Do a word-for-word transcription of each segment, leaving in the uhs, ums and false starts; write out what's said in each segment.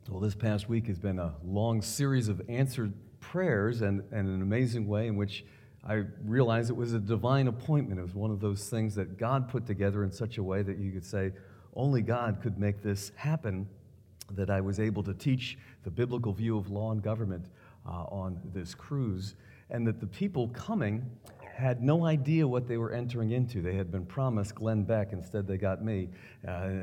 Well, this past week has been a long series of answered prayers and, and an amazing way in which I realized it was a divine appointment. It was one of those things that God put together in such a way that you could say only God could make this happen, that I was able to teach the biblical view of law and government uh, on this cruise, and that the people coming had no idea what they were entering into. They had been promised Glenn Beck. Instead, they got me. Uh,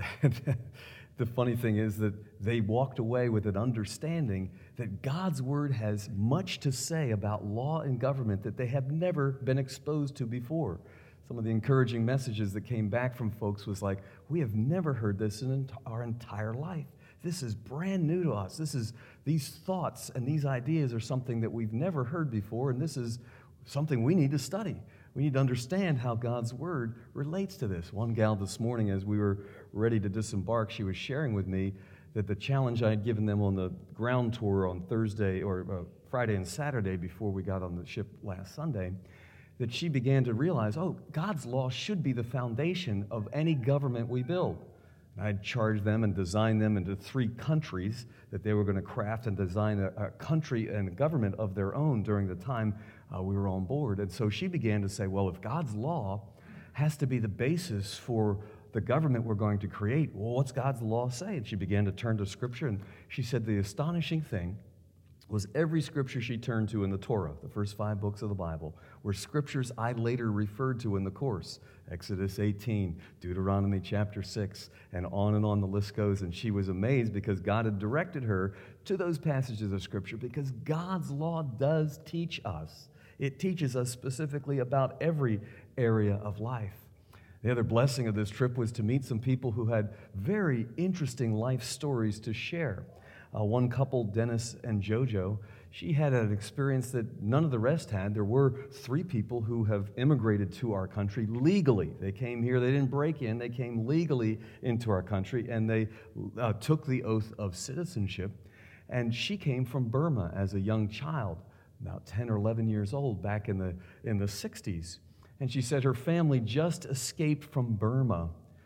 The funny thing is that they walked away with an understanding that God's Word has much to say about law and government that they have never been exposed to before. Some of the encouraging messages that came back from folks was like, we have never heard this in our entire life. This is brand new to us. This is, these thoughts and these ideas are something that we've never heard before, and this is something we need to study. We need to understand how God's Word relates to this. One gal this morning, as we were ready to disembark, she was sharing with me that the challenge I had given them on the ground tour on Thursday or uh, Friday and Saturday before we got on the ship last Sunday, that she began to realize, oh, God's law should be the foundation of any government we build. And I'd charged them and designed them into three countries that they were going to craft and design a, a country and a government of their own during the time uh, we were on board. And so she began to say, well, if God's law has to be the basis for the government we're going to create, well, what's God's law say? And she began to turn to Scripture, and she said the astonishing thing was every Scripture she turned to in the Torah, the first five books of the Bible, were Scriptures I later referred to in the course. Exodus eighteen, Deuteronomy chapter six, and on and on the list goes. And she was amazed because God had directed her to those passages of Scripture because God's law does teach us. It teaches us specifically about every area of life. The other blessing of this trip was to meet some people who had very interesting life stories to share. Uh, one couple, Dennis and JoJo, she had an experience that none of the rest had. There were three people who have immigrated to our country legally. They came here, they didn't break in, they came legally into our country, and they uh, took the oath of citizenship. And she came from Burma as a young child, about ten or eleven years old, back in the, in the sixties. And she said her family just escaped from Burma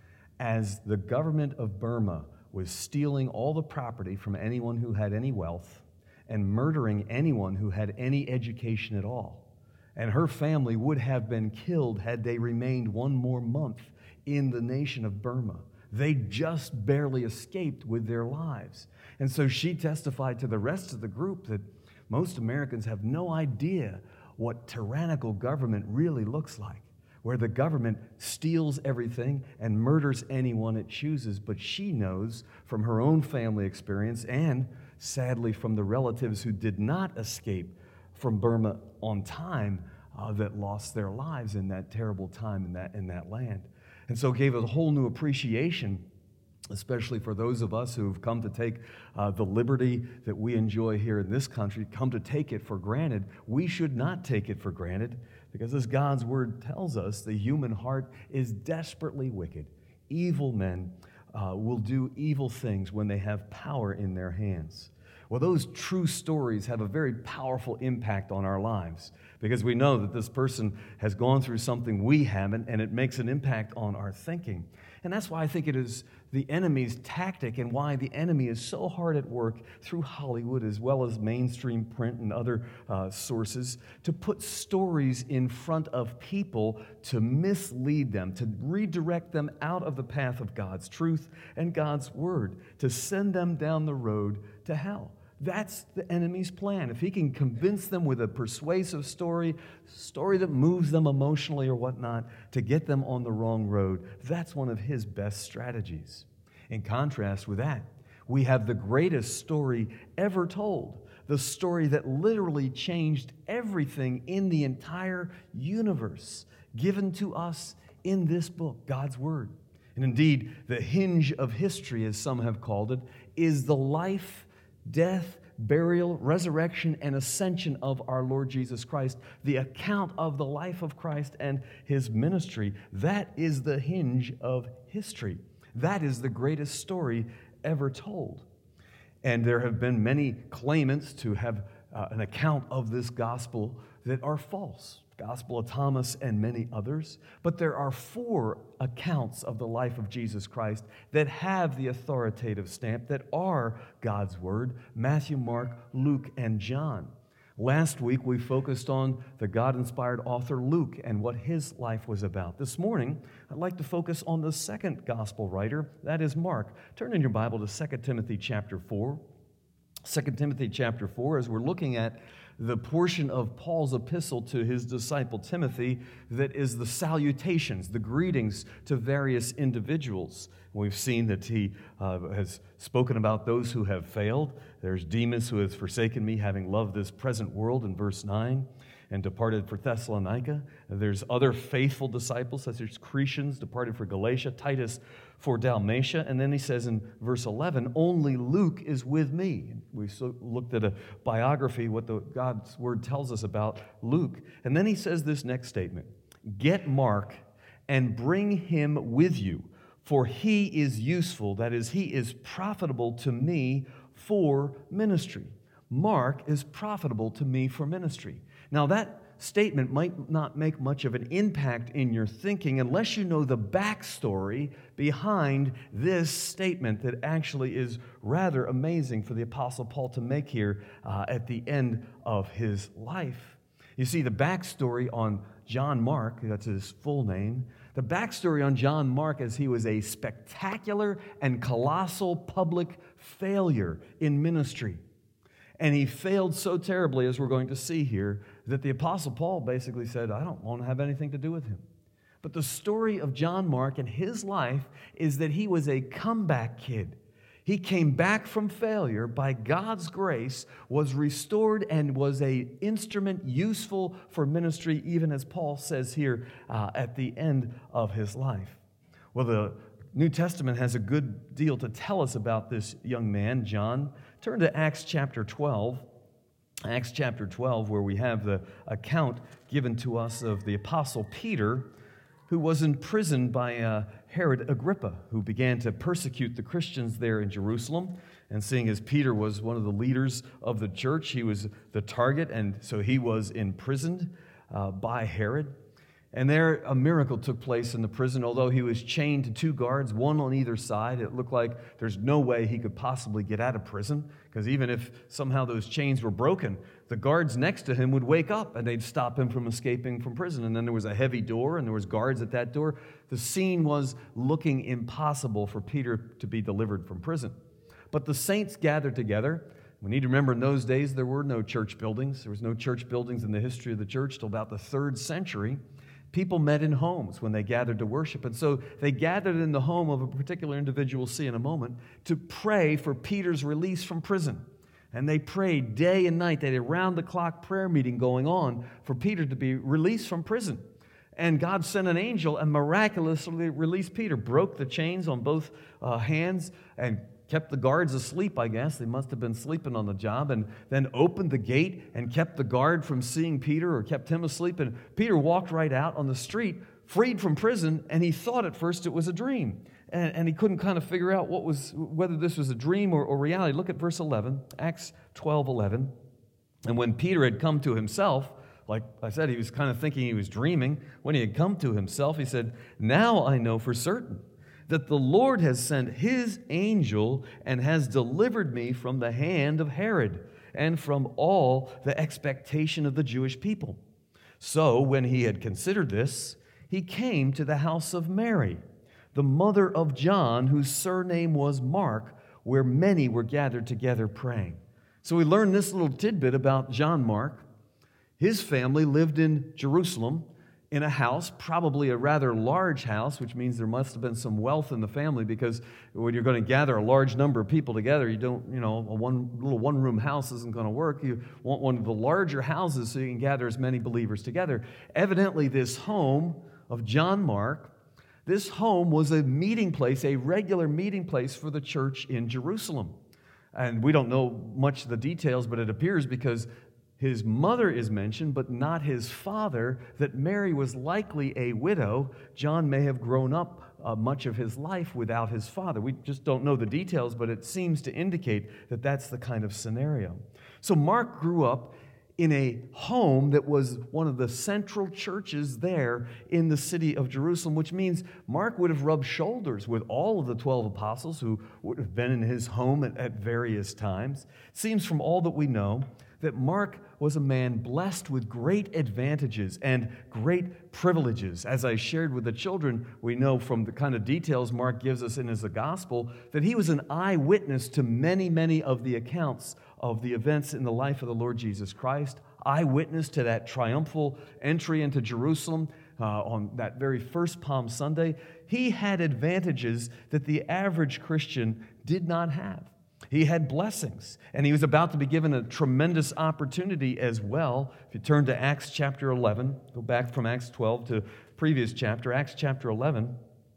as the government of Burma was stealing all the property from anyone who had any wealth and murdering anyone who had any education at all. And her family would have been killed had they remained one more month in the nation of Burma. They just barely escaped with their lives. And so she testified to the rest of the group that most Americans have no idea what tyrannical government really looks like, where the government steals everything and murders anyone it chooses. But she knows from her own family experience and, sadly, from the relatives who did not escape from Burma on time uh, that lost their lives in that terrible time in that, in that land. And so gave us a whole new appreciation, especially for those of us who've come to take uh, the liberty that we enjoy here in this country, come to take it for granted. We should not take it for granted because as God's Word tells us, the human heart is desperately wicked. Evil men uh, will do evil things when they have power in their hands. Well, those true stories have a very powerful impact on our lives because we know that this person has gone through something we haven't, and it makes an impact on our thinking. And that's why I think it is the enemy's tactic and why the enemy is so hard at work through Hollywood as well as mainstream print and other uh, sources to put stories in front of people to mislead them, to redirect them out of the path of God's truth and God's Word, to send them down the road to hell. That's the enemy's plan. If he can convince them with a persuasive story, story that moves them emotionally or whatnot, to get them on the wrong road, that's one of his best strategies. In contrast with that, we have the greatest story ever told, the story that literally changed everything in the entire universe, given to us in this book, God's Word. And indeed, the hinge of history, as some have called it, is the life, death, burial, resurrection, and ascension of our Lord Jesus Christ, the account of the life of Christ and his ministry. That is the hinge of history. That is the greatest story ever told. And there have been many claimants to have uh, an account of this gospel that are false. Gospel of Thomas, and many others. But there are four accounts of the life of Jesus Christ that have the authoritative stamp, that are God's Word: Matthew, Mark, Luke, and John. Last week, we focused on the God-inspired author Luke and what his life was about. This morning, I'd like to focus on the second gospel writer, that is Mark. Turn in your Bible to Second Timothy chapter four. Second Timothy chapter four, as we're looking at the portion of Paul's epistle to his disciple Timothy that is the salutations, the greetings to various individuals. We've seen that he uh, has spoken about those who have failed. There's Demas, who has forsaken me, having loved this present world, in verse nine, and departed for Thessalonica. There's other faithful disciples, such as Cretans, departed for Galatia, Titus for Dalmatia. And then he says in verse eleven, only Luke is with me. We looked at a biography, what the God's Word tells us about Luke. And then he says this next statement: get Mark and bring him with you, for he is useful, that is, he is profitable to me for ministry. Mark is profitable to me for ministry. Now, that statement might not make much of an impact in your thinking unless you know the backstory behind this statement that actually is rather amazing for the Apostle Paul to make here uh, at the end of his life. You see, the backstory on John Mark, that's his full name, the backstory on John Mark is he was a spectacular and colossal public failure in ministry. And he failed so terribly, as we're going to see here, that the Apostle Paul basically said, I don't want to have anything to do with him. But the story of John Mark and his life is that he was a comeback kid. He came back from failure by God's grace, was restored, and was an instrument useful for ministry, even as Paul says here uh, at the end of his life. Well, the New Testament has a good deal to tell us about this young man, John. Turn to Acts chapter twelve. Acts chapter twelve, where we have the account given to us of the Apostle Peter, who was imprisoned by uh, Herod Agrippa, who began to persecute the Christians there in Jerusalem. And seeing as Peter was one of the leaders of the church, he was the target, and so he was imprisoned uh, by Herod. And there a miracle took place in the prison. Although he was chained to two guards, one on either side, it looked like there's no way he could possibly get out of prison, because even if somehow those chains were broken, the guards next to him would wake up and they'd stop him from escaping from prison. And then there was a heavy door and there was guards at that door. The scene was looking impossible for Peter to be delivered from prison. But the saints gathered together. We need to remember, in those days there were no church buildings. There was no church buildings in the history of the church till about the third century. People met in homes when they gathered to worship. And so they gathered in the home of a particular individual we'll see in a moment to pray for Peter's release from prison. And they prayed day and night. They had a round-the-clock prayer meeting going on for Peter to be released from prison. And God sent an angel and miraculously released Peter, broke the chains on both uh, hands, and kept the guards asleep, I guess. They must have been sleeping on the job, and then opened the gate and kept the guard from seeing Peter, or kept him asleep. And Peter walked right out on the street, freed from prison, and he thought at first it was a dream. And, and he couldn't kind of figure out what was whether this was a dream or, or reality. Look at verse eleven, Acts twelve eleven. And when Peter had come to himself, like I said, he was kind of thinking he was dreaming. When he had come to himself, he said, now I know for certain that the Lord has sent his angel and has delivered me from the hand of Herod and from all the expectation of the Jewish people. So when he had considered this, he came to the house of Mary, the mother of John, whose surname was Mark, where many were gathered together praying. So we learn this little tidbit about John Mark. His family lived in Jerusalem, in a house, probably a rather large house, which means there must have been some wealth in the family, because when you're going to gather a large number of people together, you don't, you know, a one little one-room house isn't going to work. You want one of the larger houses so you can gather as many believers together. Evidently, this home of John Mark, this home was a meeting place, a regular meeting place for the church in Jerusalem. And we don't know much of the details, but it appears, because his mother is mentioned, but not his father, that Mary was likely a widow. John may have grown up uh, much of his life without his father. We just don't know the details, but it seems to indicate that that's the kind of scenario. So Mark grew up in a home that was one of the central churches there in the city of Jerusalem, which means Mark would have rubbed shoulders with all of the twelve apostles who would have been in his home at, at various times. It seems from all that we know that Mark was a man blessed with great advantages and great privileges. As I shared with the children, we know from the kind of details Mark gives us in his gospel that he was an eyewitness to many, many of the accounts of the events in the life of the Lord Jesus Christ, eyewitness to that triumphal entry into Jerusalem uh, on that very first Palm Sunday. He had advantages that the average Christian did not have. He had blessings, and he was about to be given a tremendous opportunity as well. If you turn to Acts chapter eleven, go back from Acts twelve to previous chapter, Acts chapter eleven,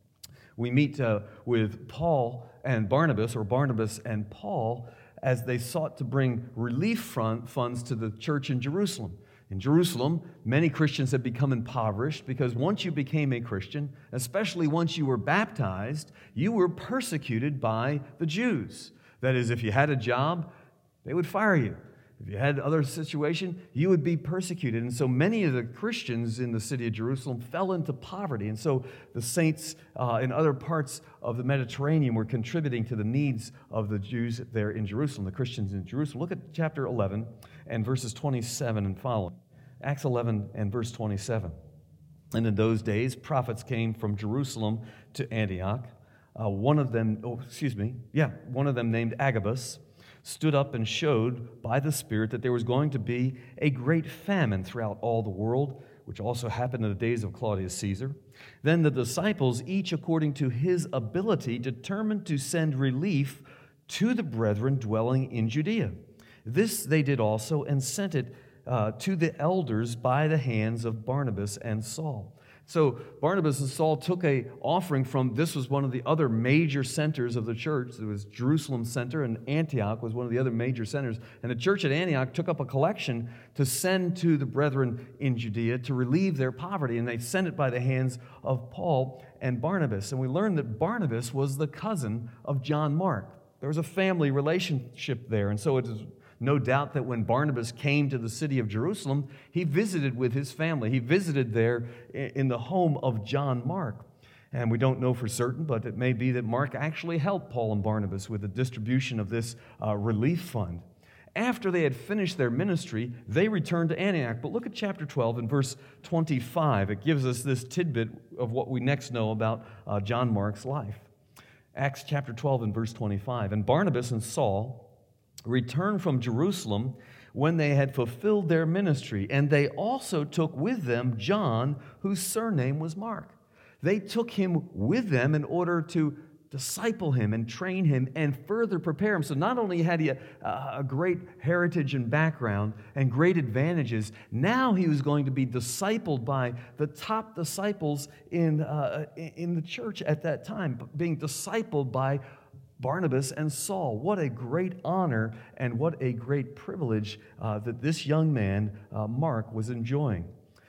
we meet uh, with Paul and Barnabas, or Barnabas and Paul, as they sought to bring relief funds to the church in Jerusalem. In Jerusalem, many Christians had become impoverished because once you became a Christian, especially once you were baptized, you were persecuted by the Jews. That is, if you had a job, they would fire you. If you had other situation, you would be persecuted. And so many of the Christians in the city of Jerusalem fell into poverty. And so the saints uh, in other parts of the Mediterranean were contributing to the needs of the Jews there in Jerusalem, the Christians in Jerusalem. Look at chapter eleven and verses twenty-seven and following. Acts eleven and verse twenty-seven. And in those days, prophets came from Jerusalem to Antioch. Uh, one of them, oh, excuse me, yeah, one of them named Agabus, stood up and showed by the Spirit that there was going to be a great famine throughout all the world, which also happened in the days of Claudius Caesar. Then the disciples, each according to his ability, determined to send relief to the brethren dwelling in Judea. This they did also, and sent it uh, to the elders by the hands of Barnabas and Saul. So Barnabas and Saul took a offering from, this was one of the other major centers of the church. It was Jerusalem center, and Antioch was one of the other major centers. And the church at Antioch took up a collection to send to the brethren in Judea to relieve their poverty. And they sent it by the hands of Paul and Barnabas. And we learned that Barnabas was the cousin of John Mark. There was a family relationship there. And so it is no doubt that when Barnabas came to the city of Jerusalem, he visited with his family. He visited there in the home of John Mark. And we don't know for certain, but it may be that Mark actually helped Paul and Barnabas with the distribution of this uh, relief fund. After they had finished their ministry, they returned to Antioch. But look at chapter twelve and verse twenty-five. It gives us this tidbit of what we next know about uh, John Mark's life. Acts chapter twelve and verse twenty-five. And Barnabas and Saul returned from Jerusalem when they had fulfilled their ministry, and they also took with them John, whose surname was Mark. They took him with them in order to disciple him and train him and further prepare him. So not only had he a, a great heritage and background and great advantages, now he was going to be discipled by the top disciples in, uh, in the church at that time, being discipled by Barnabas and Saul. What a great honor and what a great privilege uh, that this young man, uh, Mark, was enjoying.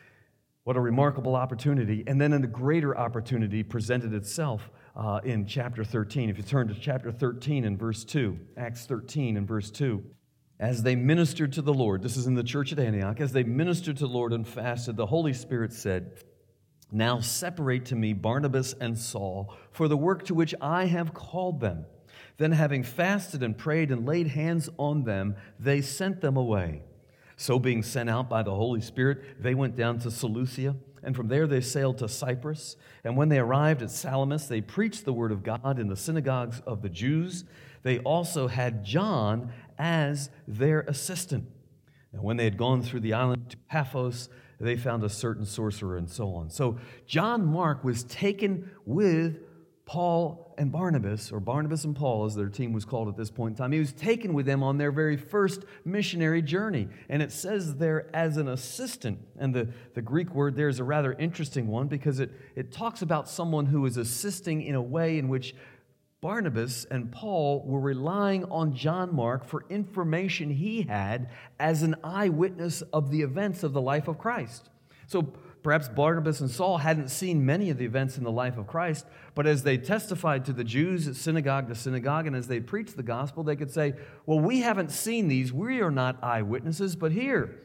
What a remarkable opportunity. And then a greater opportunity presented itself uh, in chapter thirteen. If you turn to chapter thirteen and verse two, Acts thirteen and verse two. As they ministered to the Lord, this is in the church at Antioch, as they ministered to the Lord and fasted, the Holy Spirit said, "Now separate to me Barnabas and Saul for the work to which I have called them." Then, having fasted and prayed and laid hands on them, they sent them away. So being sent out by the Holy Spirit, they went down to Seleucia, and from there they sailed to Cyprus. And when they arrived at Salamis, they preached the word of God in the synagogues of the Jews. They also had John as their assistant. And when they had gone through the island to Paphos, they found a certain sorcerer, and so on. So John Mark was taken with Paul and Barnabas, or Barnabas and Paul as their team was called at this point in time. He was taken with them on their very first missionary journey. And it says there as an assistant. And the, the Greek word there is a rather interesting one because it, it talks about someone who is assisting in a way in which Barnabas and Paul were relying on John Mark for information he had as an eyewitness of the events of the life of Christ. So perhaps Barnabas and Saul hadn't seen many of the events in the life of Christ, but as they testified to the Jews at synagogue to synagogue, and as they preached the gospel, they could say, well, we haven't seen these. We are not eyewitnesses, but here,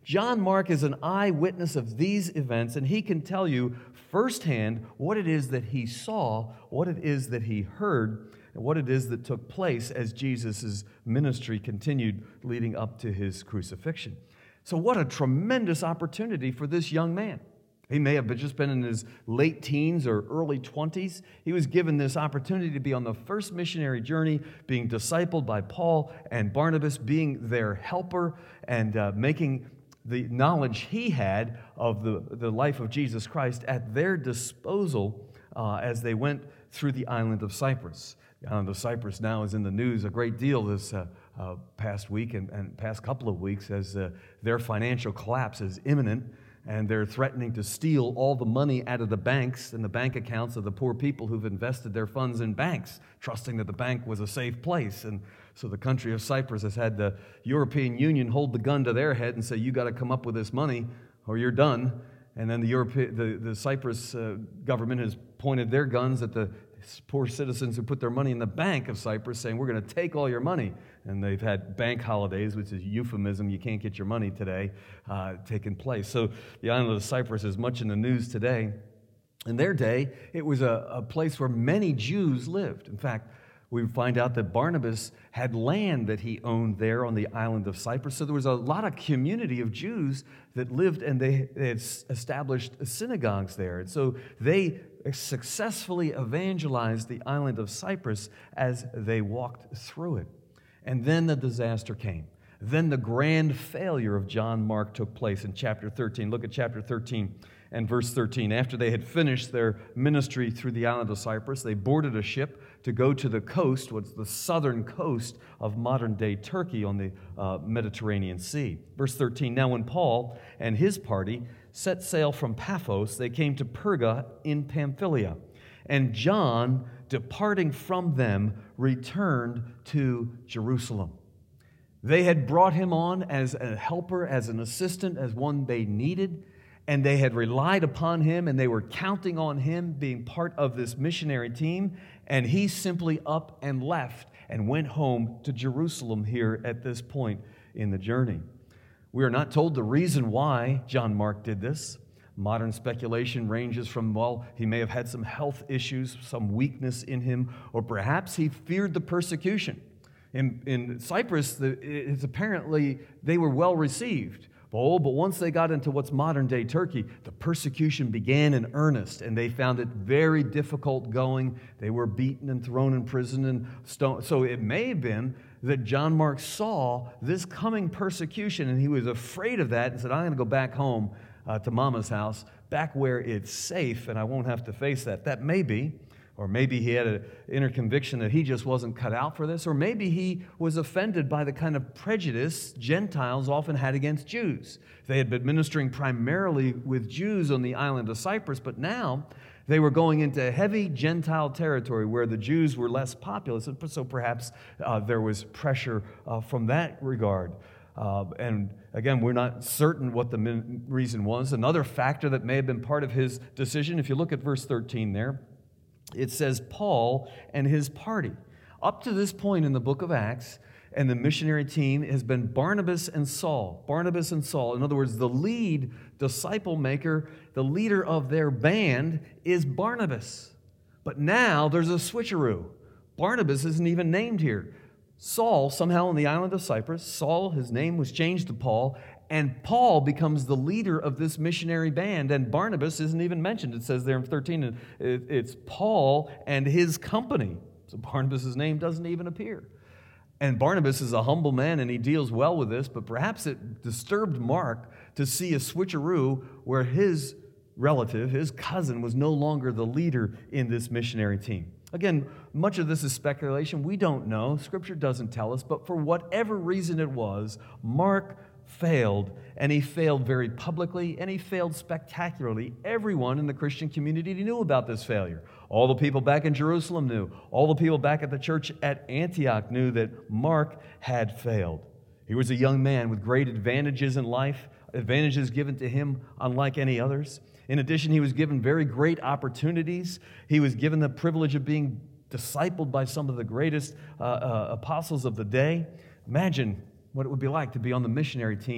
John Mark is an eyewitness of these events, and he can tell you firsthand what it is that he saw, what it is that he heard, and what it is that took place as Jesus' ministry continued leading up to his crucifixion. So what a tremendous opportunity for this young man. He may have just been in his late teens or early twenties. He was given this opportunity to be on the first missionary journey, being discipled by Paul and Barnabas, being their helper and uh, making the knowledge he had of the, the life of Jesus Christ at their disposal uh, as they went through the island of Cyprus. The island of Cyprus now is in the news a great deal this uh, uh, past week and, and past couple of weeks as uh, their financial collapse is imminent, and they're threatening to steal all the money out of the banks and the bank accounts of the poor people who've invested their funds in banks, trusting that the bank was a safe place. And so the country of Cyprus has had the European Union hold the gun to their head and say, you got to come up with this money or you're done. And then the, Europe, the, the Cyprus uh, government has pointed their guns at the poor citizens who put their money in the Bank of Cyprus, saying, we're going to take all your money. And they've had bank holidays, which is a euphemism, you can't get your money today, uh, taking place. So the island of Cyprus is much in the news today. In their day, it was a, a place where many Jews lived. In fact, we find out that Barnabas had land that he owned there on the island of Cyprus. So there was a lot of community of Jews that lived, and they, they had established synagogues there. And so they successfully evangelized the island of Cyprus as they walked through it. And then the disaster came. Then the grand failure of John Mark took place in chapter thirteen. Look at chapter thirteen and verse thirteen. After they had finished their ministry through the island of Cyprus, they boarded a ship to go to the coast, what's the southern coast of modern-day Turkey on the uh, Mediterranean Sea. Verse thirteen, now when Paul and his party set sail from Paphos, they came to Perga in Pamphylia. And John, departing from them, returned to Jerusalem. They had brought him on as a helper, as an assistant, as one they needed, and they had relied upon him, and they were counting on him being part of this missionary team, and he simply up and left and went home to Jerusalem here at this point in the journey. We are not told the reason why John Mark did this. Modern speculation ranges from, well, he may have had some health issues, some weakness in him, or perhaps he feared the persecution. In, in Cyprus, the, it's apparently they were well received. Oh, but once they got into what's modern-day Turkey, the persecution began in earnest, and they found it very difficult going. They were beaten and thrown in prison and stoned. So it may have been that John Mark saw this coming persecution, and he was afraid of that and said, I'm going to go back home uh, to Mama's house, back where it's safe, and I won't have to face that. That may be. Or maybe he had an inner conviction that he just wasn't cut out for this. Or maybe he was offended by the kind of prejudice Gentiles often had against Jews. They had been ministering primarily with Jews on the island of Cyprus, but now they were going into heavy Gentile territory where the Jews were less populous. So perhaps uh, there was pressure uh, from that regard. Uh, and again, we're not certain what the min- reason was. Another factor that may have been part of his decision, if you look at verse thirteen there, it says Paul and his party. Up to this point in the book of Acts, and the missionary team has been Barnabas and Saul. Barnabas and Saul. In other words, the lead disciple maker, the leader of their band is Barnabas. But now there's a switcheroo. Barnabas isn't even named here. Saul, somehow on the island of Cyprus, Saul, his name was changed to Paul, and Paul becomes the leader of this missionary band, and Barnabas isn't even mentioned. It says there in thirteen, it's Paul and his company. So Barnabas' name doesn't even appear. And Barnabas is a humble man, and he deals well with this, but perhaps it disturbed Mark to see a switcheroo where his relative, his cousin, was no longer the leader in this missionary team. Again, much of this is speculation. We don't know. Scripture doesn't tell us, but for whatever reason it was, Mark failed, and he failed very publicly, and he failed spectacularly. Everyone in the Christian community knew about this failure. All the people back in Jerusalem knew. All the people back at the church at Antioch knew that Mark had failed. He was a young man with great advantages in life, advantages given to him unlike any others. In addition, he was given very great opportunities. He was given the privilege of being discipled by some of the greatest uh, uh, apostles of the day. Imagine what it would be like to be on the missionary team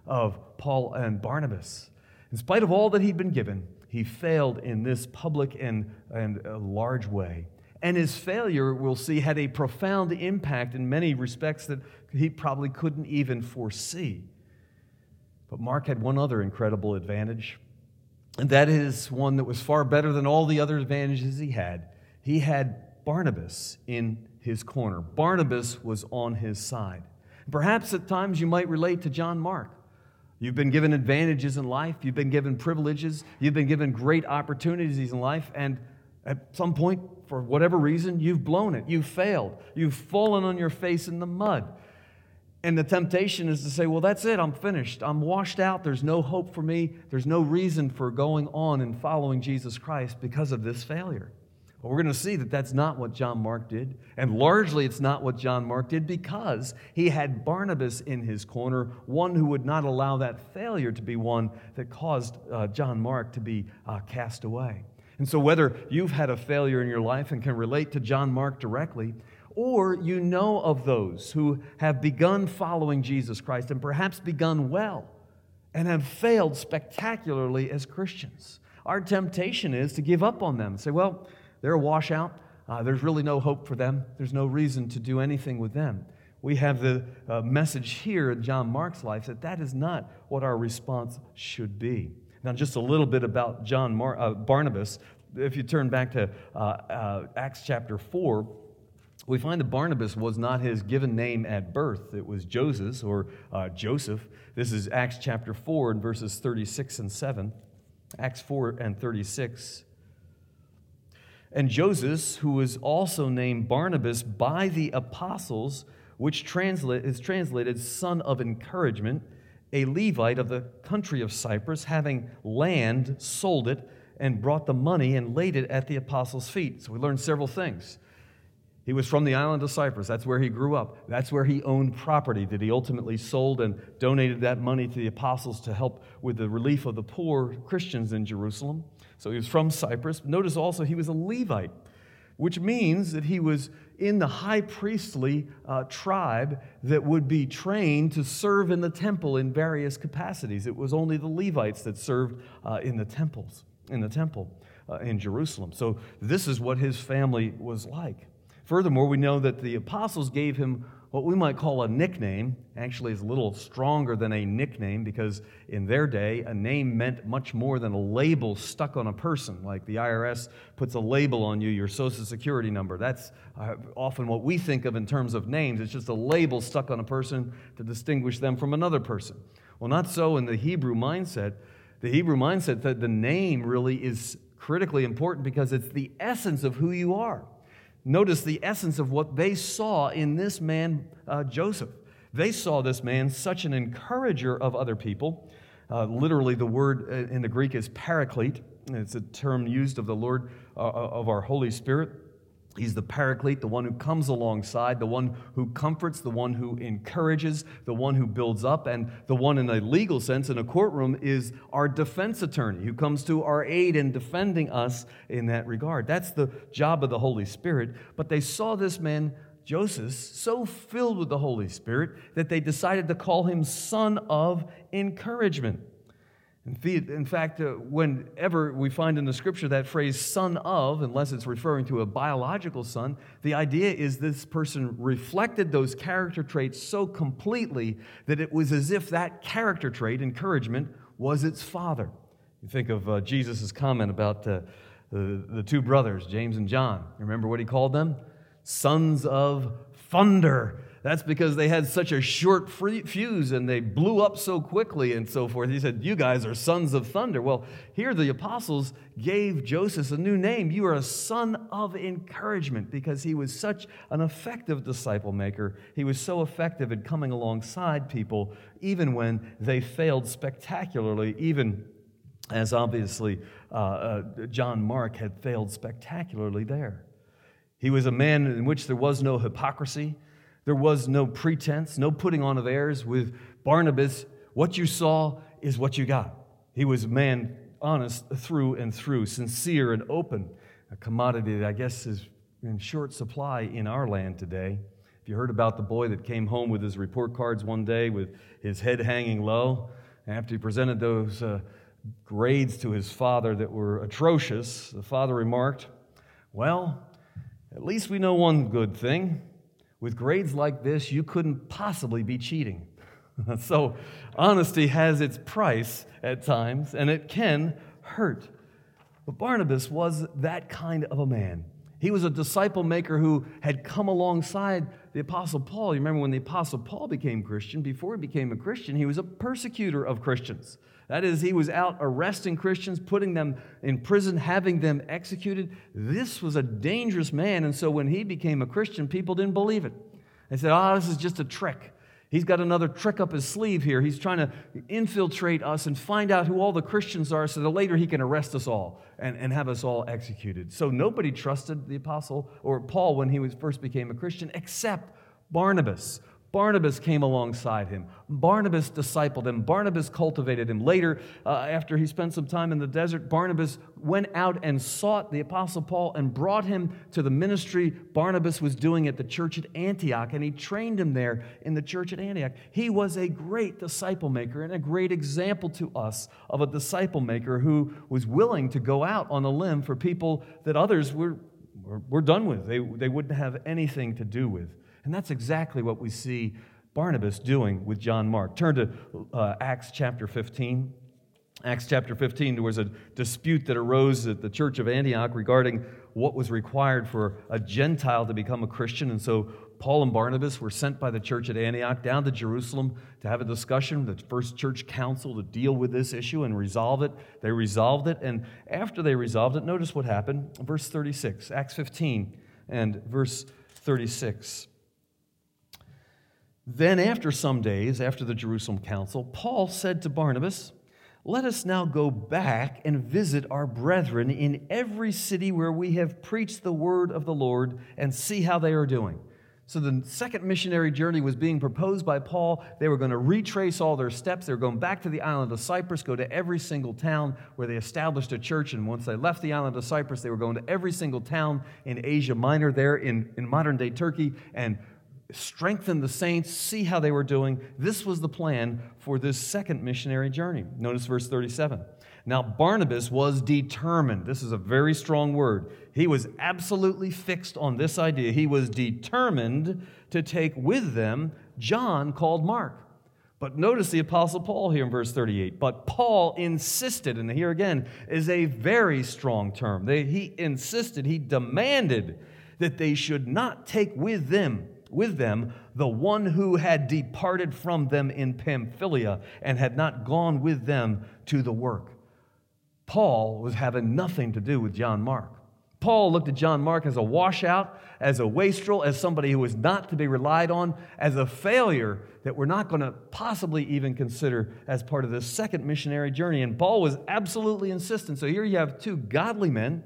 of Paul and Barnabas. In spite of all that he'd been given, he failed in this public and, and uh, large way. And his failure, we'll see, had a profound impact in many respects that he probably couldn't even foresee. But Mark had one other incredible advantage, and that is one that was far better than all the other advantages he had. He had Barnabas in his corner. Barnabas was on his side. Perhaps at times you might relate to John Mark. You've been given advantages in life. You've been given privileges. You've been given great opportunities in life. And at some point, for whatever reason, you've blown it. You've failed. You've fallen on your face in the mud. And the temptation is to say, well, that's it. I'm finished. I'm washed out. There's no hope for me. There's no reason for going on and following Jesus Christ because of this failure. Well, we're going to see that that's not what John Mark did. And largely it's not what John Mark did because he had Barnabas in his corner, one who would not allow that failure to be one that caused uh, John Mark to be uh, cast away. And so whether you've had a failure in your life and can relate to John Mark directly, or you know of those who have begun following Jesus Christ and perhaps begun well and have failed spectacularly as Christians, our temptation is to give up on them and say, well, they're a washout. Uh, there's really no hope for them. There's no reason to do anything with them. We have the uh, message here in John Mark's life that that is not what our response should be. Now, just a little bit about John Mar- uh, Barnabas. If you turn back to uh, uh, Acts chapter four, we find that Barnabas was not his given name at birth. It was Joseph or uh, Joseph. This is Acts chapter four and verses thirty-six and seven. Acts four and thirty-six. And Joseph, who was also named Barnabas by the apostles, which translate, is translated son of encouragement, a Levite of the country of Cyprus, having land, sold it, and brought the money and laid it at the apostles' feet. So we learned several things. He was from the island of Cyprus. That's where he grew up. That's where he owned property that he ultimately sold and donated that money to the apostles to help with the relief of the poor Christians in Jerusalem. So he was from Cyprus. Notice also he was a Levite, which means that he was in the high priestly uh, tribe that would be trained to serve in the temple in various capacities. It was only the Levites that served uh, in the temples, in the temple uh, in Jerusalem. So this is what his family was like. Furthermore, we know that the apostles gave him what we might call a nickname. Actually, it's a little stronger than a nickname because in their day, a name meant much more than a label stuck on a person. Like the I R S puts a label on you, your Social Security number. That's uh, often what we think of in terms of names. It's just a label stuck on a person to distinguish them from another person. Well, not so in the Hebrew mindset. The Hebrew mindset that the name really is critically important because it's the essence of who you are. Notice the essence of what they saw in this man, uh, Joseph. They saw this man such an encourager of other people. Uh, literally, the word in the Greek is paraclete. It's a term used of the Lord, uh, of our Holy Spirit. He's the paraclete, the one who comes alongside, the one who comforts, the one who encourages, the one who builds up, and the one in a legal sense in a courtroom is our defense attorney who comes to our aid in defending us in that regard. That's the job of the Holy Spirit. But they saw this man, Joseph, so filled with the Holy Spirit that they decided to call him son of encouragement. In fact, uh, whenever we find in the Scripture that phrase son of, unless it's referring to a biological son, the idea is this person reflected those character traits so completely that it was as if that character trait, encouragement, was its father. You think of uh, Jesus' comment about uh, the, the two brothers, James and John. Remember what he called them? Sons of thunder. That's because they had such a short fuse and they blew up so quickly and so forth. He said, you guys are sons of thunder. Well, here the apostles gave Joseph a new name. You are a son of encouragement because he was such an effective disciple maker. He was so effective at coming alongside people even when they failed spectacularly, even as obviously uh, uh, John Mark had failed spectacularly there. He was a man in which there was no hypocrisy. There was no pretense, no putting on of airs. With Barnabas, what you saw is what you got. He was a man honest through and through, sincere and open, a commodity that I guess is in short supply in our land today. If you heard about the boy that came home with his report cards one day with his head hanging low, after he presented those uh, grades to his father that were atrocious, the father remarked, "Well, at least we know one good thing. With grades like this, you couldn't possibly be cheating." So honesty has its price at times, and it can hurt. But Barnabas was that kind of a man. He was a disciple maker who had come alongside the Apostle Paul. You remember when the Apostle Paul became Christian, before he became a Christian, he was a persecutor of Christians. That is, he was out arresting Christians, putting them in prison, having them executed. This was a dangerous man, and so when he became a Christian, people didn't believe it. They said, oh, this is just a trick. He's got another trick up his sleeve here. He's trying to infiltrate us and find out who all the Christians are so that later he can arrest us all and, and have us all executed. So nobody trusted the apostle or Paul when he was first became a Christian except Barnabas. Barnabas came alongside him. Barnabas discipled him. Barnabas cultivated him. Later, uh, after he spent some time in the desert, Barnabas went out and sought the Apostle Paul and brought him to the ministry Barnabas was doing at the church at Antioch, and he trained him there in the church at Antioch. He was a great disciple maker and a great example to us of a disciple maker who was willing to go out on a limb for people that others were, were, were done with. They, they wouldn't have anything to do with. And that's exactly what we see Barnabas doing with John Mark. Turn to uh, Acts chapter fifteen. Acts chapter fifteen, there was a dispute that arose at the church of Antioch regarding what was required for a Gentile to become a Christian. And so Paul and Barnabas were sent by the church at Antioch down to Jerusalem to have a discussion, the first church council, to deal with this issue and resolve it. They resolved it, and after they resolved it, notice what happened. Verse thirty-six, Acts fifteen and verse thirty-six. Then after some days, after the Jerusalem council, Paul said to Barnabas, "Let us now go back and visit our brethren in every city where we have preached the word of the Lord and see how they are doing." So the second missionary journey was being proposed by Paul. They were going to retrace all their steps. They were going back to the island of Cyprus, go to every single town where they established a church. And once they left the island of Cyprus, they were going to every single town in Asia Minor there in, in modern-day Turkey and strengthen the saints, see how they were doing. This was the plan for this second missionary journey. Notice verse thirty-seven. Now Barnabas was determined. This is a very strong word. He was absolutely fixed on this idea. He was determined to take with them John called Mark. But notice the Apostle Paul here in verse thirty-eight. But Paul insisted, and here again is a very strong term. They, he insisted, he demanded that they should not take with them with them the one who had departed from them in Pamphylia and had not gone with them to the work. Paul was having nothing to do with John Mark. Paul looked at John Mark as a washout, as a wastrel, as somebody who was not to be relied on, as a failure that we're not going to possibly even consider as part of this second missionary journey. And Paul was absolutely insistent. So here you have two godly men,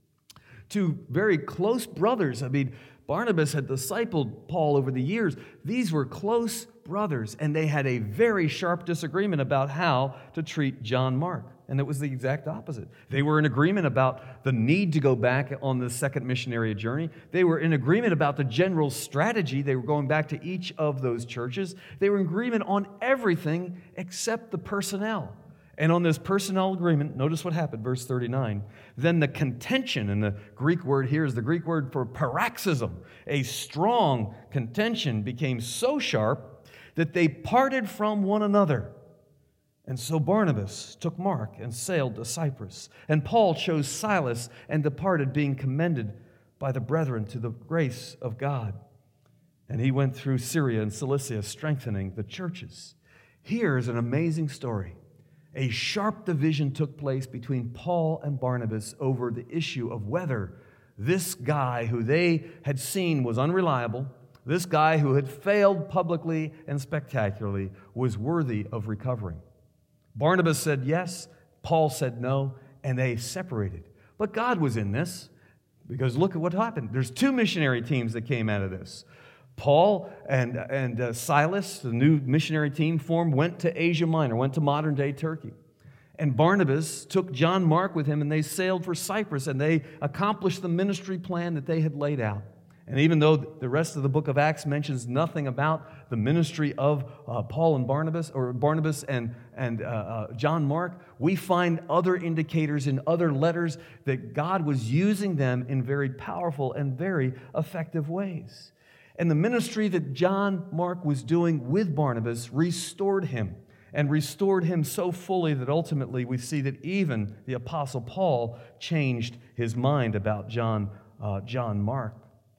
two very close brothers. I mean, Barnabas had discipled Paul over the years. These were close brothers, and they had a very sharp disagreement about how to treat John Mark. And it was the exact opposite. They were in agreement about the need to go back on the second missionary journey. They were in agreement about the general strategy. They were going back to each of those churches. They were in agreement on everything except the personnel. And on this personnel agreement, notice what happened, verse thirty-nine. Then the contention, and the Greek word here is the Greek word for paroxysm, a strong contention became so sharp that they parted from one another. And so Barnabas took Mark and sailed to Cyprus. And Paul chose Silas and departed, being commended by the brethren to the grace of God. And he went through Syria and Cilicia, strengthening the churches. Here is an amazing story. A sharp division took place between Paul and Barnabas over the issue of whether this guy who they had seen was unreliable, this guy who had failed publicly and spectacularly, was worthy of recovering. Barnabas said yes, Paul said no, and they separated. But God was in this, because look at what happened. There's two missionary teams that came out of this. Paul and, and uh, Silas, the new missionary team formed, went to Asia Minor, went to modern-day Turkey. And Barnabas took John Mark with him, and they sailed for Cyprus, and they accomplished the ministry plan that they had laid out. And even though the rest of the book of Acts mentions nothing about the ministry of uh, Paul and Barnabas, or Barnabas and, and uh, uh, John Mark, we find other indicators in other letters that God was using them in very powerful and very effective ways. And the ministry that John Mark was doing with Barnabas restored him, and restored him so fully that ultimately we see that even the Apostle Paul changed his mind about John, uh, John Mark.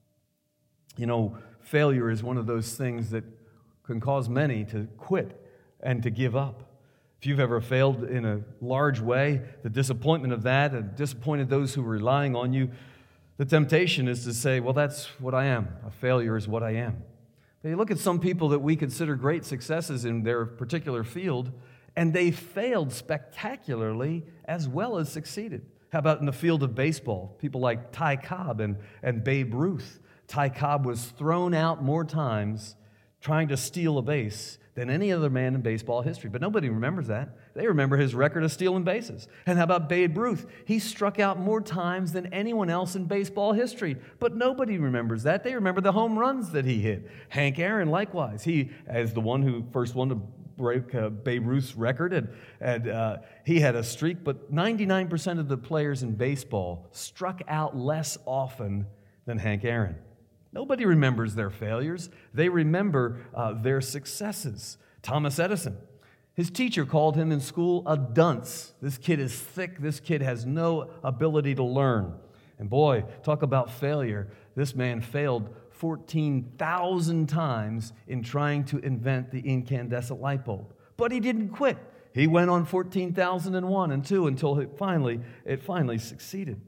You know, failure is one of those things that can cause many to quit and to give up. If you've ever failed in a large way, the disappointment of that and disappointed those who were relying on you, the temptation is to say, well, that's what I am. A failure is what I am. But you look at some people that we consider great successes in their particular field, and they failed spectacularly as well as succeeded. How about in the field of baseball? People like Ty Cobb and, and Babe Ruth. Ty Cobb was thrown out more times trying to steal a base than any other man in baseball history. But nobody remembers that. They remember his record of stealing bases. And how about Babe Ruth? He struck out more times than anyone else in baseball history. But nobody remembers that. They remember the home runs that he hit. Hank Aaron, likewise. He, as the one who first won to break uh, Babe Ruth's record, and, and uh, he had a streak. But ninety-nine percent of the players in baseball struck out less often than Hank Aaron. Nobody remembers their failures. They remember uh, their successes. Thomas Edison, his teacher called him in school a dunce. This kid is thick. This kid has no ability to learn. And boy, talk about failure. This man failed fourteen thousand times in trying to invent the incandescent light bulb. But he didn't quit. He went on fourteen thousand one and two until it finally, it finally succeeded.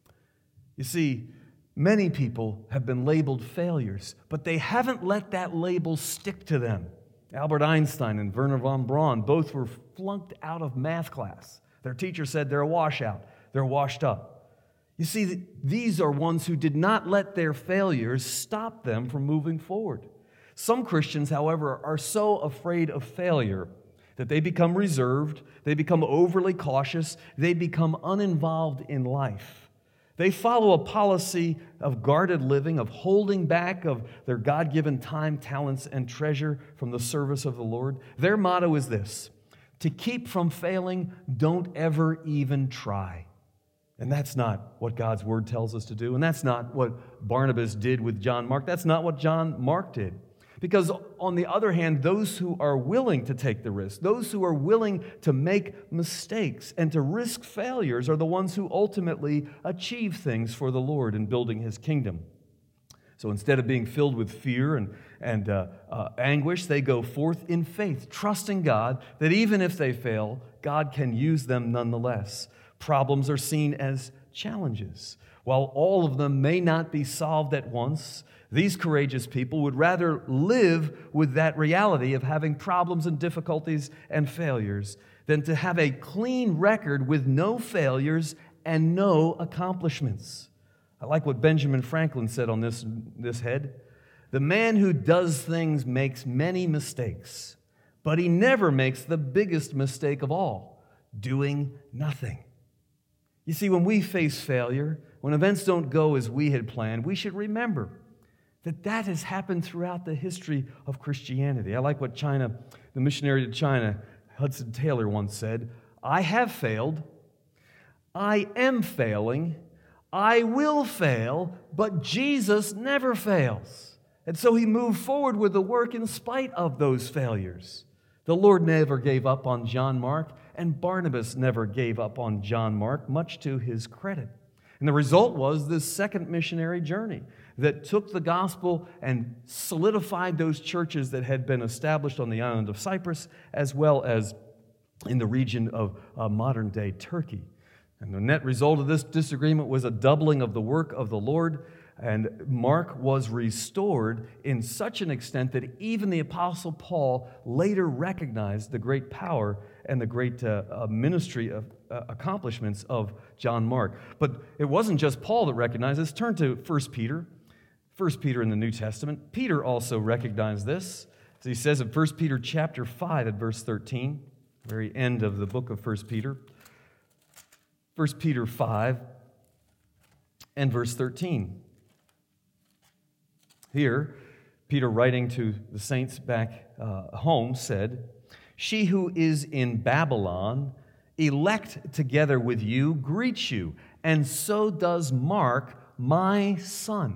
You see, many people have been labeled failures, but they haven't let that label stick to them. Albert Einstein and Wernher von Braun both were flunked out of math class. Their teacher said they're a washout. They're washed up. You see, these are ones who did not let their failures stop them from moving forward. Some Christians, however, are so afraid of failure that they become reserved, they become overly cautious, they become uninvolved in life. They follow a policy of guarded living, of holding back of their God-given time, talents, and treasure from the service of the Lord. Their motto is this: to keep from failing, don't ever even try. And that's not what God's Word tells us to do, and that's not what Barnabas did with John Mark. That's not what John Mark did. Because on the other hand, those who are willing to take the risk, those who are willing to make mistakes and to risk failures are the ones who ultimately achieve things for the Lord in building His kingdom. So instead of being filled with fear and, and uh, uh, anguish, they go forth in faith, trusting God that even if they fail, God can use them nonetheless. Problems are seen as challenges. While all of them may not be solved at once, these courageous people would rather live with that reality of having problems and difficulties and failures than to have a clean record with no failures and no accomplishments. I like what Benjamin Franklin said on this, this head. The man who does things makes many mistakes, but he never makes the biggest mistake of all, doing nothing. You see, when we face failure, when events don't go as we had planned, we should remember that that has happened throughout the history of Christianity. I like what China, the missionary to China, Hudson Taylor, once said: I have failed, I am failing, I will fail, but Jesus never fails. And so he moved forward with the work in spite of those failures. The Lord never gave up on John Mark, and Barnabas never gave up on John Mark, much to his credit. And the result was this second missionary journey that took the gospel and solidified those churches that had been established on the island of Cyprus, as well as in the region of uh, modern-day Turkey. And the net result of this disagreement was a doubling of the work of the Lord, and Mark was restored in such an extent that even the Apostle Paul later recognized the great power and the great uh, uh, ministry of uh, accomplishments of John Mark. But it wasn't just Paul that recognized this. Turn to First Peter. First Peter in the New Testament. Peter also recognized this. As he says in First Peter chapter five at verse thirteen, very end of the book of First Peter. First Peter five and verse thirteen. Here, Peter, writing to the saints back uh, home, said, "She who is in Babylon, elect together with you, greets you, and so does Mark, my son."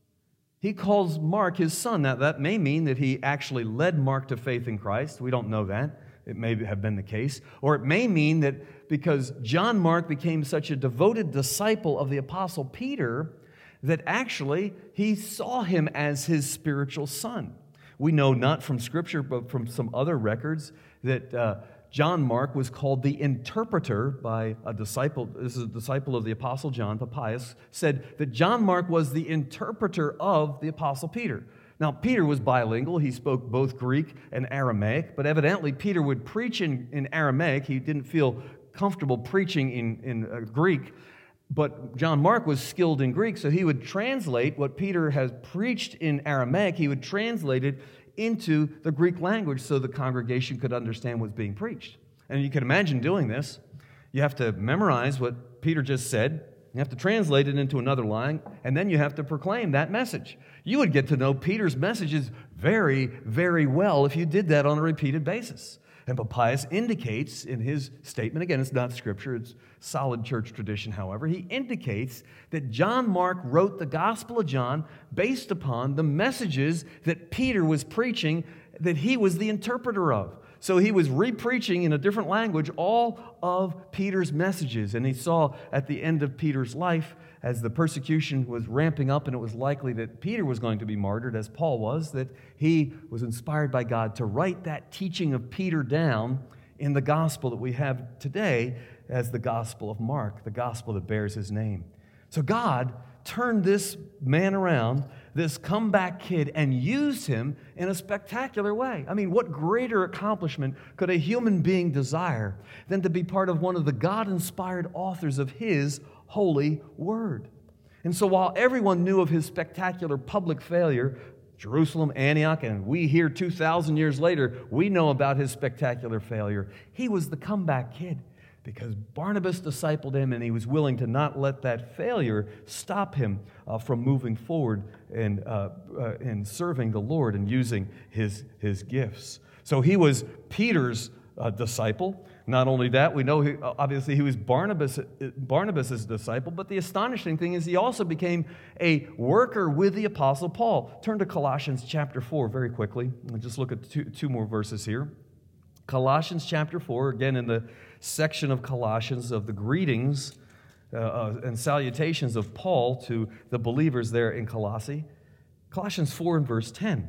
He calls Mark his son. Now, that may mean that he actually led Mark to faith in Christ. We don't know that. It may have been the case. Or it may mean that because John Mark became such a devoted disciple of the Apostle Peter, that actually he saw him as his spiritual son. We know not from Scripture, but from some other records, that uh, John Mark was called the interpreter by a disciple. This is a disciple of the Apostle John, Papias, said that John Mark was the interpreter of the Apostle Peter. Now, Peter was bilingual. He spoke both Greek and Aramaic, but evidently Peter would preach in, in Aramaic. He didn't feel comfortable preaching in, in uh, Greek, but John Mark was skilled in Greek, so he would translate what Peter has preached in Aramaic. He would translate it into the Greek language so the congregation could understand what's being preached. And you can imagine doing this. You have to memorize what Peter just said. You have to translate it into another line, and then you have to proclaim that message. You would get to know Peter's messages very, very well if you did that on a repeated basis. And Papias indicates in his statement, again, it's not Scripture, it's solid church tradition, however, he indicates that John Mark wrote the Gospel of John based upon the messages that Peter was preaching, that he was the interpreter of. So he was re-preaching in a different language all of Peter's messages. And he saw at the end of Peter's life, as the persecution was ramping up and it was likely that Peter was going to be martyred, as Paul was, that he was inspired by God to write that teaching of Peter down in the gospel that we have today as the Gospel of Mark, the gospel that bears his name. So God turned this man around, this comeback kid, and used him in a spectacular way. I mean, what greater accomplishment could a human being desire than to be part of one of the God-inspired authors of his holy word? And so while everyone knew of his spectacular public failure, Jerusalem, Antioch, and we here two thousand years later, we know about his spectacular failure, he was the comeback kid, because Barnabas discipled him, and he was willing to not let that failure stop him uh, from moving forward and uh, uh, in serving the Lord and using his, his gifts. So he was Peter's uh, disciple. Not only that, we know he, obviously he was Barnabas, Barnabas' disciple, but the astonishing thing is he also became a worker with the Apostle Paul. Turn to Colossians chapter four very quickly. We'll just look at two, two more verses here. Colossians chapter four, again in the section of Colossians of the greetings uh, uh, and salutations of Paul to the believers there in Colossae. Colossians four and verse ten.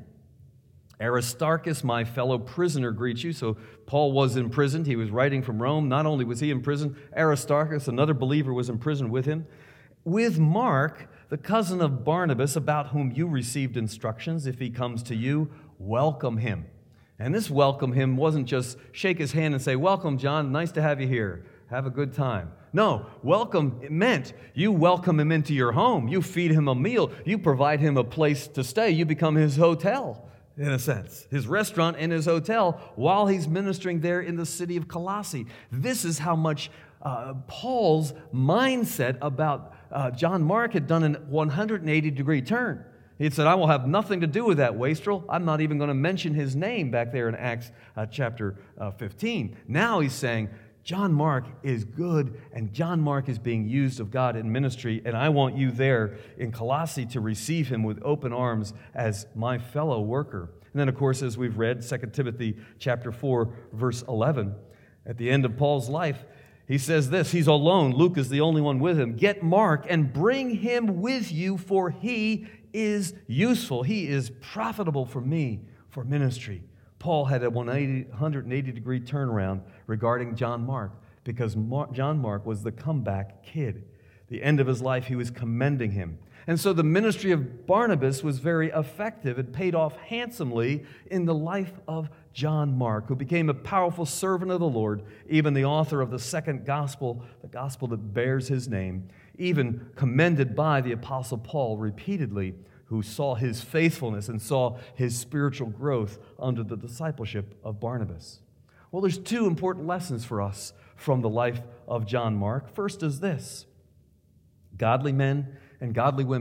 Aristarchus, my fellow prisoner, greets you. So Paul was imprisoned. He was writing from Rome. Not only was he in prison, Aristarchus, another believer, was in prison with him. With Mark, the cousin of Barnabas, about whom you received instructions. If he comes to you, welcome him. And this welcome him wasn't just shake his hand and say, "Welcome, John, nice to have you here. Have a good time." No, welcome it meant you welcome him into your home. You feed him a meal. You provide him a place to stay. You become his hotel, in a sense, his restaurant and his hotel while he's ministering there in the city of Colossae. This is how much uh, Paul's mindset about uh, John Mark had done a one hundred eighty degree turn. He said, "I will have nothing to do with that wastrel. I'm not even going to mention his name," back there in Acts uh, chapter uh, fifteen. Now he's saying, John Mark is good, and John Mark is being used of God in ministry, and I want you there in Colossae to receive him with open arms as my fellow worker. And then, of course, as we've read, Second Timothy chapter four, verse eleven, at the end of Paul's life, he says this, he's alone. Luke is the only one with him. "Get Mark and bring him with you, for he is useful. He is profitable for me for ministry." Paul had a one hundred eighty degree turnaround regarding John Mark because Mar- John Mark was the comeback kid. The end of his life, he was commending him. And so the ministry of Barnabas was very effective. It paid off handsomely in the life of John Mark, who became a powerful servant of the Lord, even the author of the second gospel, the gospel that bears his name, even commended by the Apostle Paul repeatedly, who saw his faithfulness and saw his spiritual growth under the discipleship of Barnabas. Well, there's two important lessons for us from the life of John Mark. First is this: godly men and godly women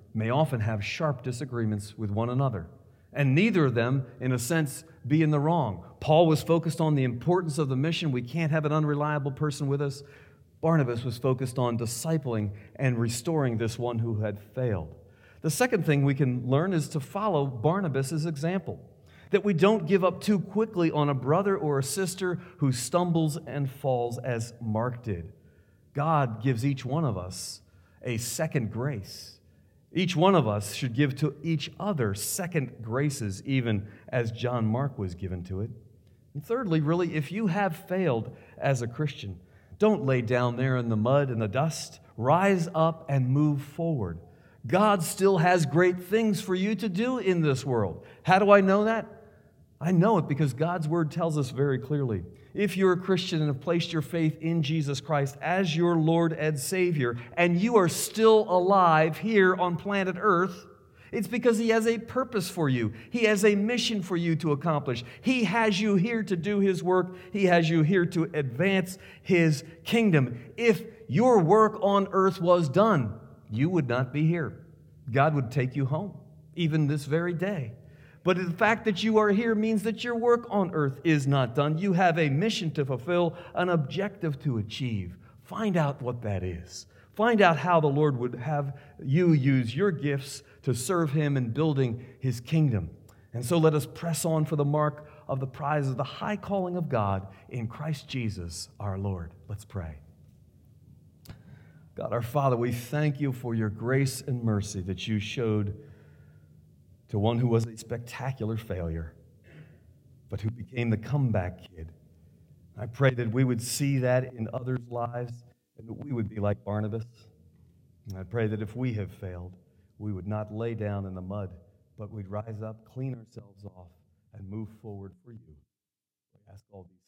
may often have sharp disagreements with one another, and neither of them, in a sense, be in the wrong. Paul was focused on the importance of the mission. We can't have an unreliable person with us. Barnabas was focused on discipling and restoring this one who had failed. The second thing we can learn is to follow Barnabas' example, that we don't give up too quickly on a brother or a sister who stumbles and falls as Mark did. God gives each one of us a second grace. Each one of us should give to each other second graces, even as John Mark was given to it. And thirdly, really, if you have failed as a Christian, don't lay down there in the mud and the dust. Rise up and move forward. God still has great things for you to do in this world. How do I know that? I know it because God's Word tells us very clearly. If you're a Christian and have placed your faith in Jesus Christ as your Lord and Savior, and you are still alive here on planet Earth, it's because He has a purpose for you. He has a mission for you to accomplish. He has you here to do His work. He has you here to advance His kingdom. If your work on earth was done, you would not be here. God would take you home, even this very day. But the fact that you are here means that your work on earth is not done. You have a mission to fulfill, an objective to achieve. Find out what that is. Find out how the Lord would have you use your gifts to serve Him in building His kingdom. And so let us press on for the mark of the prize of the high calling of God in Christ Jesus our Lord. Let's pray. God our Father, we thank You for Your grace and mercy that You showed to one who was a spectacular failure, but who became the comeback kid. I pray that we would see that in others' lives and that we would be like Barnabas. And I pray that if we have failed, we would not lay down in the mud, but we'd rise up, clean ourselves off, and move forward for You. I ask all these